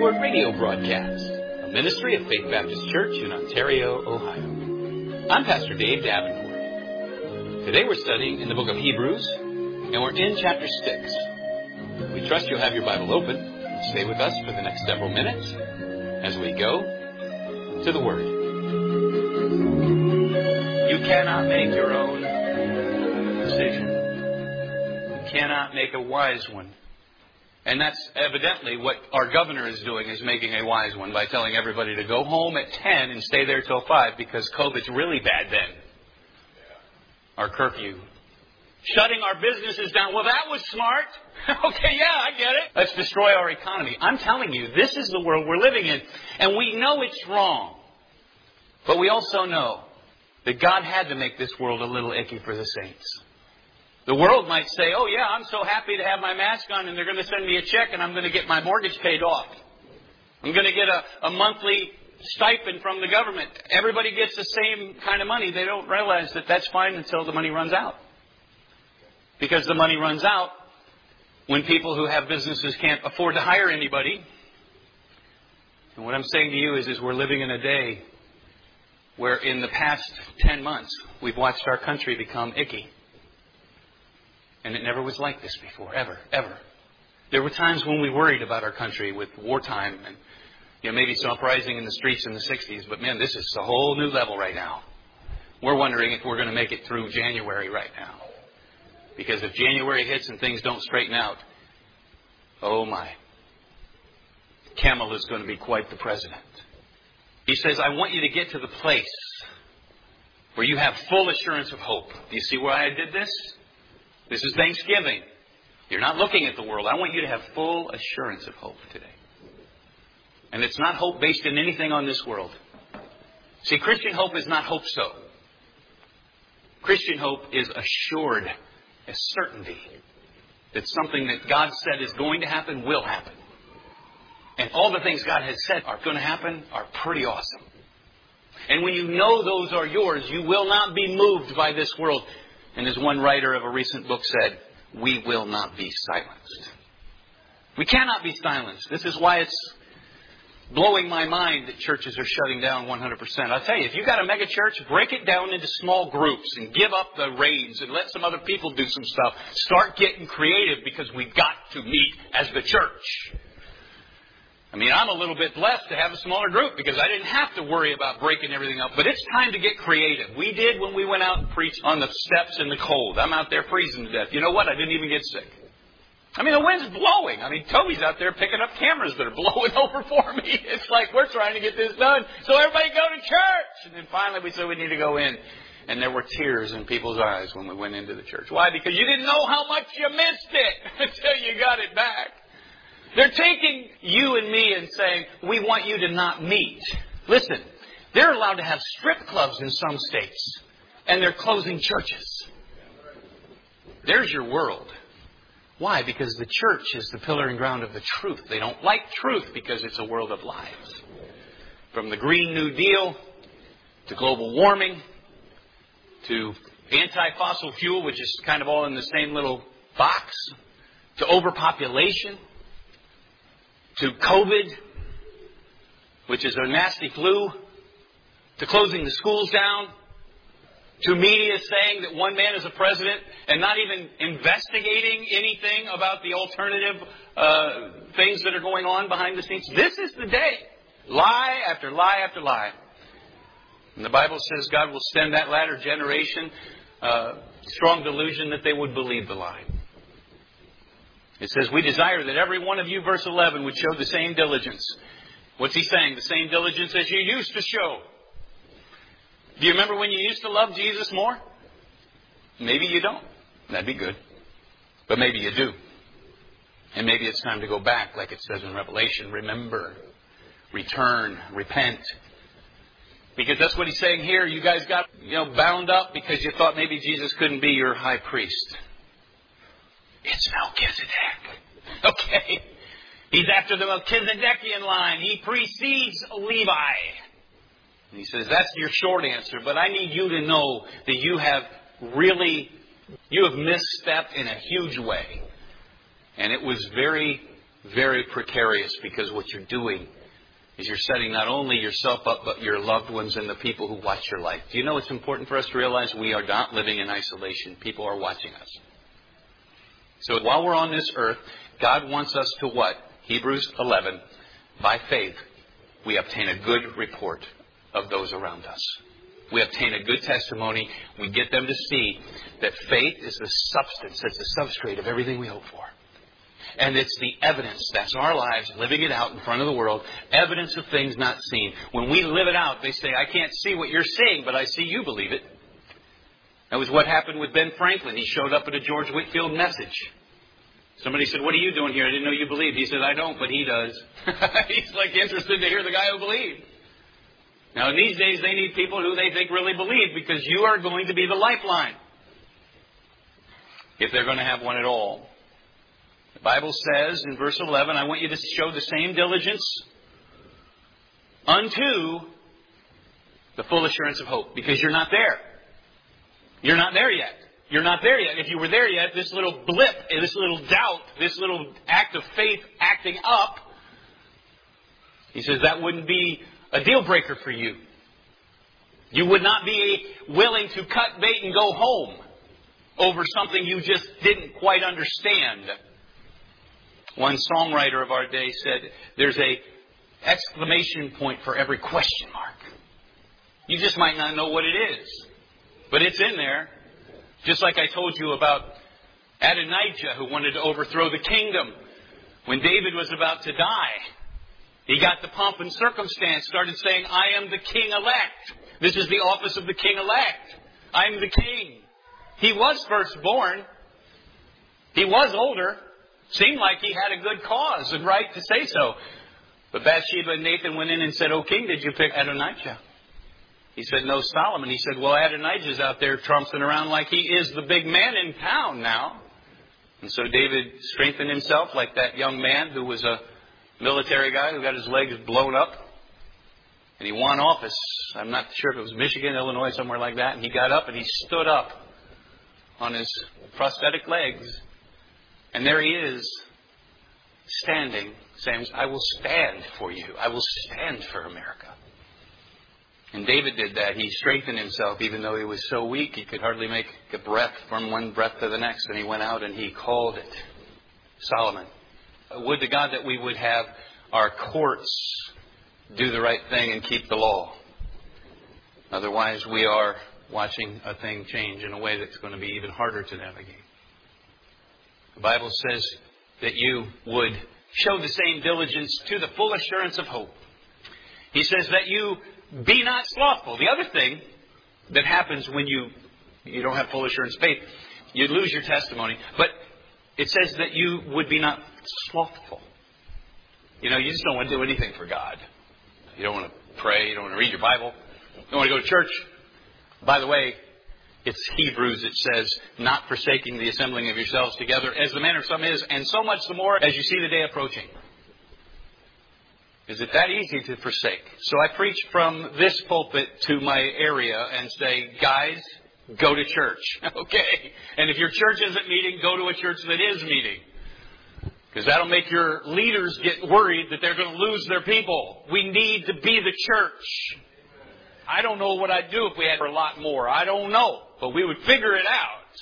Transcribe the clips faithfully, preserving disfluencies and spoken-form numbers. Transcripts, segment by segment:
Word radio broadcast, a ministry of Faith Baptist Church in Ontario, Ohio. I'm Pastor Dave Davenport. Today we're studying in the book of Hebrews, and we're in chapter six. We trust you'll have your Bible open and stay with us for the next several minutes as we go to the Word. You cannot make your own decision. You cannot make a wise one. And that's evidently what our governor is doing, is making a wise one by telling everybody to go home at ten and stay there till five because COVID's really bad then. Our curfew. Shutting our businesses down. Well, that was smart. Okay, yeah, I get it. Let's destroy our economy. I'm telling you, this is the world we're living in. And we know it's wrong. But we also know that God had to make this world a little icky for the saints. The world might say, oh yeah, I'm so happy to have my mask on and they're going to send me a check and I'm going to get my mortgage paid off. I'm going to get a, a monthly stipend from the government. Everybody gets the same kind of money. They don't realize that that's fine until the money runs out. Because the money runs out when people who have businesses can't afford to hire anybody. And what I'm saying to you is, is we're living in a day where in the past ten months we've watched our country become icky. And it never was like this before, ever, ever. There were times when we worried about our country with wartime and, you know, maybe some uprising in the streets in the sixties. But man, this is a whole new level right now. We're wondering if we're going to make it through January right now. Because if January hits and things don't straighten out, oh my. Kamala is going to be quite the president. He says, I want you to get to the place where you have full assurance of hope. Do you see why I did this? This is Thanksgiving. You're not looking at the world. I want you to have full assurance of hope today. And it's not hope based in anything on this world. See, Christian hope is not hope so. Christian hope is assured, a certainty that something that God said is going to happen will happen. And all the things God has said are going to happen are pretty awesome. And when you know those are yours, you will not be moved by this world. And as one writer of a recent book said, we will not be silenced. We cannot be silenced. This is why it's blowing my mind that churches are shutting down one hundred percent. I'll tell you, if you've got a mega church, break it down into small groups and give up the reins and let some other people do some stuff. Start getting creative because we've got to meet as the church. I mean, I'm a little bit blessed to have a smaller group because I didn't have to worry about breaking everything up. But it's time to get creative. We did when we went out and preached on the steps in the cold. I'm out there freezing to death. You know what? I didn't even get sick. I mean, the wind's blowing. I mean, Toby's out there picking up cameras that are blowing over for me. It's like we're trying to get this done. So everybody go to church. And then finally we said we need to go in. And there were tears in people's eyes when we went into the church. Why? Because you didn't know how much you missed it until you got it back. They're taking you and me and saying, we want you to not meet. Listen, they're allowed to have strip clubs in some states. And they're closing churches. There's your world. Why? Because the church is the pillar and ground of the truth. They don't like truth because it's a world of lies. From the Green New Deal to global warming to anti-fossil fuel, which is kind of all in the same little box, to overpopulation, to COVID, which is a nasty flu, to closing the schools down, to media saying that one man is a president and not even investigating anything about the alternative uh, things that are going on behind the scenes. This is the day. Lie after lie after lie. And the Bible says God will send that latter generation uh, strong delusion that they would believe the lie. It says, we desire that every one of you, verse eleven, would show the same diligence. What's he saying? The same diligence as you used to show. Do you remember when you used to love Jesus more? Maybe you don't. That'd be good. But maybe you do. And maybe it's time to go back, like it says in Revelation. Remember, return, repent. Because that's what he's saying here. You guys got, you know, bound up because you thought maybe Jesus couldn't be your high priest. It's Melchizedek. Okay. He's after the Melchizedekian line. He precedes Levi. And he says, that's your short answer, but I need you to know that you have really, you have misstepped in a huge way. And it was very very precarious, because what you're doing is you're setting not only yourself up, but your loved ones and the people who watch your life. Do you know it's important for us to realize we are not living in isolation? People are watching us. So while we're on this earth, God wants us to what? Hebrews eleven. By faith, we obtain a good report of those around us. We obtain a good testimony. We get them to see that faith is the substance, it's the substrate of everything we hope for. And it's the evidence, that's our lives, living it out in front of the world, evidence of things not seen. When we live it out, they say, I can't see what you're seeing, but I see you believe it. That was what happened with Ben Franklin. He showed up at a George Whitefield message. Somebody said, what are you doing here? I didn't know you believed. He said, I don't, but he does. He's like interested to hear the guy who believed. Now, in these days, they need people who they think really believe, because you are going to be the lifeline, if they're going to have one at all. The Bible says in verse eleven, I want you to show the same diligence unto the full assurance of hope, because you're not there. You're not there yet. You're not there yet. If you were there yet, this little blip, this little doubt, this little act of faith acting up, he says that wouldn't be a deal breaker for you. You would not be willing to cut bait and go home over something you just didn't quite understand. One songwriter of our day said, there's a exclamation point for every question mark. You just might not know what it is, but it's in there. Just like I told you about Adonijah, who wanted to overthrow the kingdom. When David was about to die, he got the pomp and circumstance, started saying, I am the king elect. This is the office of the king elect. I am the king. He was firstborn. He was older. Seemed like he had a good cause and right to say so. But Bathsheba and Nathan went in and said, O king, did you pick Adonijah? He said, no, Solomon. He said, well, Adonijah's out there trouncing around like he is the big man in town now. And so David strengthened himself like that young man who was a military guy who got his legs blown up. And he won office. I'm not sure if it was Michigan, Illinois, somewhere like that. And he got up and he stood up on his prosthetic legs. And there he is, standing, saying, I will stand for you. I will stand for America. And David did that. He strengthened himself, even though he was so weak he could hardly make a breath from one breath to the next. And he went out and he called it Solomon. Would to God that we would have our courts do the right thing and keep the law. Otherwise, we are watching a thing change in a way that's going to be even harder to navigate. The Bible says that you would show the same diligence to the full assurance of hope. He says that you be not slothful. The other thing that happens when you you don't have full assurance faith, you lose your testimony. But it says that you would be not slothful. You know, you just don't want to do anything for God. You don't want to pray. You don't want to read your Bible. You don't want to go to church. By the way, it's Hebrews that says, not forsaking the assembling of yourselves together, as the manner of some is, and so much the more as you see the day approaching. Is it that easy to forsake? So I preach from this pulpit to my area and say, guys, go to church. Okay? And if your church isn't meeting, go to a church that is meeting. Because that'll make your leaders get worried that they're going to lose their people. We need to be the church. I don't know what I'd do if we had a lot more. I don't know. But we would figure it out.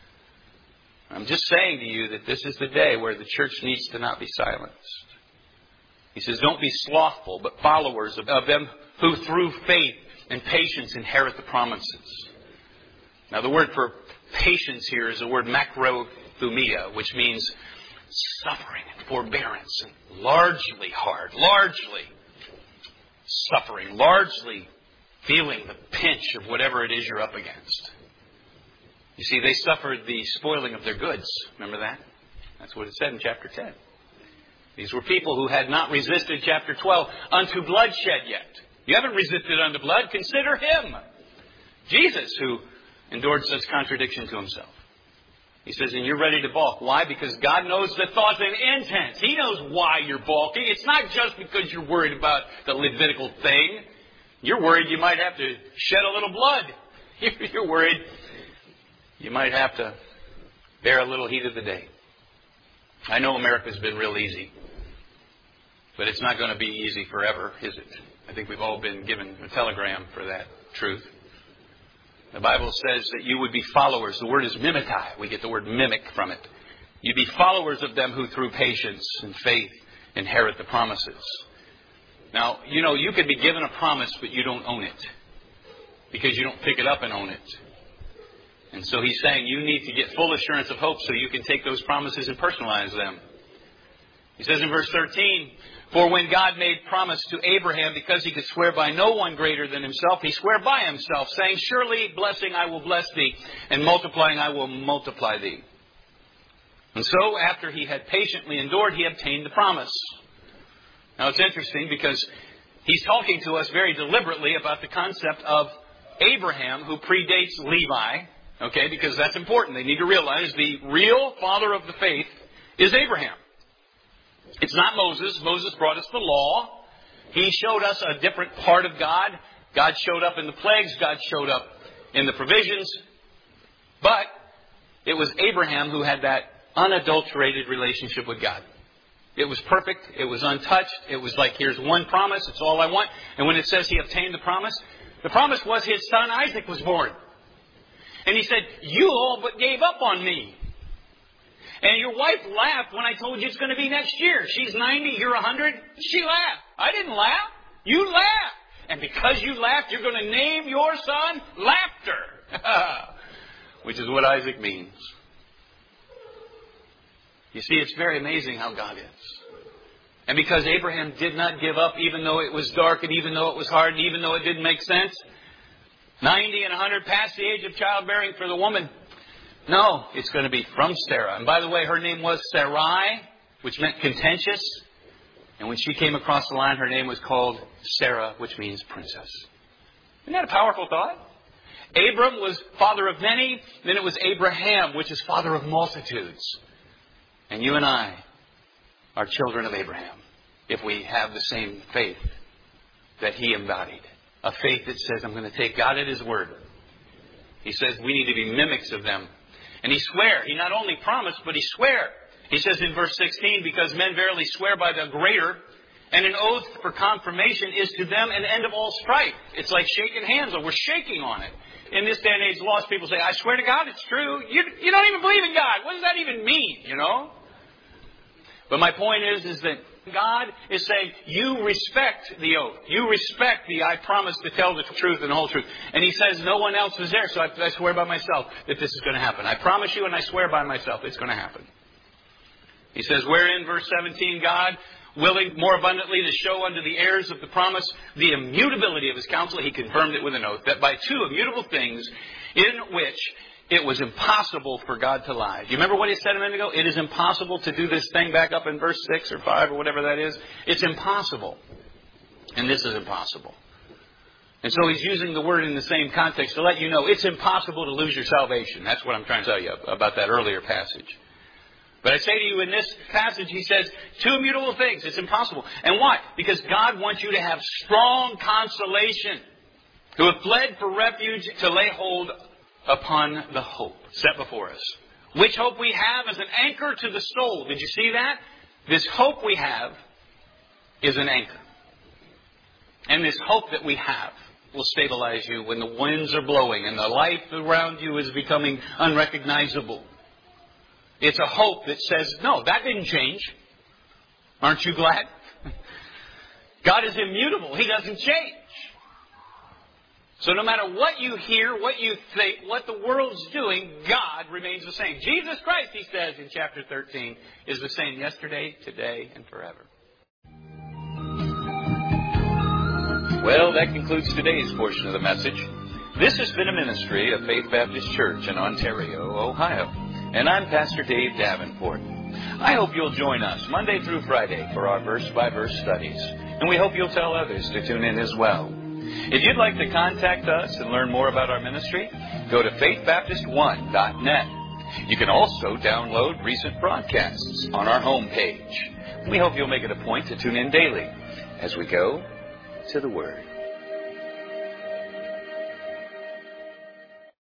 I'm just saying to you that this is the day where the church needs to not be silenced. He says, don't be slothful, but followers of them who through faith and patience inherit the promises. Now, the word for patience here is the word macrothumia, which means suffering and forbearance, and largely hard, largely suffering, largely feeling the pinch of whatever it is you're up against. You see, they suffered the spoiling of their goods. Remember that? That's what it said in chapter ten. These were people who had not resisted, chapter twelve, unto bloodshed yet. You haven't resisted unto blood. Consider him, Jesus, who endured such contradiction to himself. He says, and you're ready to balk. Why? Because God knows the thoughts and intents. He knows why you're balking. It's not just because you're worried about the Levitical thing. You're worried you might have to shed a little blood. You're worried you might have to bear a little heat of the day. I know America's been real easy. But it's not going to be easy forever, is it? I think we've all been given a telegram for that truth. The Bible says that you would be followers. The word is mimetai. We get the word mimic from it. You'd be followers of them who through patience and faith inherit the promises. Now, you know, you could be given a promise, but you don't own it. Because you don't pick it up and own it. And so he's saying you need to get full assurance of hope so you can take those promises and personalize them. He says in verse thirteen, for when God made promise to Abraham, because he could swear by no one greater than himself, he swore by himself, saying, surely blessing I will bless thee, and multiplying I will multiply thee. And so, after he had patiently endured, he obtained the promise. Now, it's interesting because he's talking to us very deliberately about the concept of Abraham, who predates Levi, okay, because that's important. They need to realize the real father of the faith is Abraham. It's not Moses. Moses brought us the law. He showed us a different part of God. God showed up in the plagues. God showed up in the provisions. But it was Abraham who had that unadulterated relationship with God. It was perfect. It was untouched. It was like, here's one promise. It's all I want. And when it says he obtained the promise, the promise was his son Isaac was born. And he said, you all but gave up on me. And your wife laughed when I told you it's going to be next year. She's ninety, you're one hundred. She laughed. I didn't laugh. You laughed. And because you laughed, you're going to name your son Laughter. Which is what Isaac means. You see, it's very amazing how God is. And because Abraham did not give up, even though it was dark and even though it was hard and even though it didn't make sense, ninety and one hundred past the age of childbearing for the woman. No, it's going to be from Sarah. And by the way, her name was Sarai, which meant contentious. And when she came across the line, her name was called Sarah, which means princess. Isn't that a powerful thought? Abram was father of many. Then it was Abraham, which is father of multitudes. And you and I are children of Abraham if we have the same faith that he embodied. A faith that says, I'm going to take God at his word. He says we need to be mimics of them. And he sware. He not only promised, but he sware. He says in verse sixteen, because men verily swear by the greater, and an oath for confirmation is to them an end of all strife. It's like shaking hands, or we're shaking on it. In this day and age, lost people say, I swear to God, it's true. You, you don't even believe in God. What does that even mean, you know? But my point is, is that God is saying, you respect the oath. You respect the I promise to tell the truth and the whole truth. And he says, no one else was there, so I, I swear by myself that this is going to happen. I promise you and I swear by myself it's going to happen. He says, wherein, verse seventeen, God, willing more abundantly to show unto the heirs of the promise the immutability of his counsel, he confirmed it with an oath, that by two immutable things in which it was impossible for God to lie. Do you remember what he said a minute ago? It is impossible to do this thing back up in verse six or five or whatever that is. It's impossible. And this is impossible. And so he's using the word in the same context to let you know it's impossible to lose your salvation. That's what I'm trying to tell you about that earlier passage. But I say to you in this passage, he says, two immutable things. It's impossible. And why? Because God wants you to have strong consolation, who have fled for refuge to lay hold upon the hope set before us. Which hope we have as an anchor to the soul. Did you see that? This hope we have is an anchor. And this hope that we have will stabilize you when the winds are blowing and the life around you is becoming unrecognizable. It's a hope that says, no, that didn't change. Aren't you glad? God is immutable. He doesn't change. So no matter what you hear, what you think, what the world's doing, God remains the same. Jesus Christ, he says in chapter thirteen, is the same yesterday, today, and forever. Well, that concludes today's portion of the message. This has been a ministry of Faith Baptist Church in Ontario, Ohio. And I'm Pastor Dave Davenport. I hope you'll join us Monday through Friday for our verse-by-verse studies. And we hope you'll tell others to tune in as well. If you'd like to contact us and learn more about our ministry, go to faith baptist one dot net. You can also download recent broadcasts on our homepage. We hope you'll make it a point to tune in daily as we go to the Word.